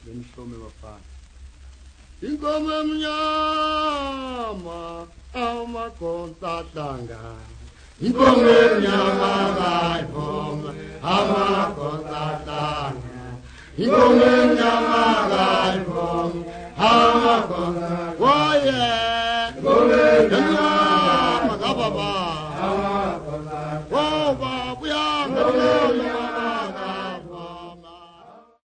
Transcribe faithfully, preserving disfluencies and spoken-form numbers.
Benhlome bafana. Inkomo emnyama amakhonza hlanga. Inkomo emnyama kayibonga amakhonza hlanga. Inkomo emnyama kayibonga amakhonza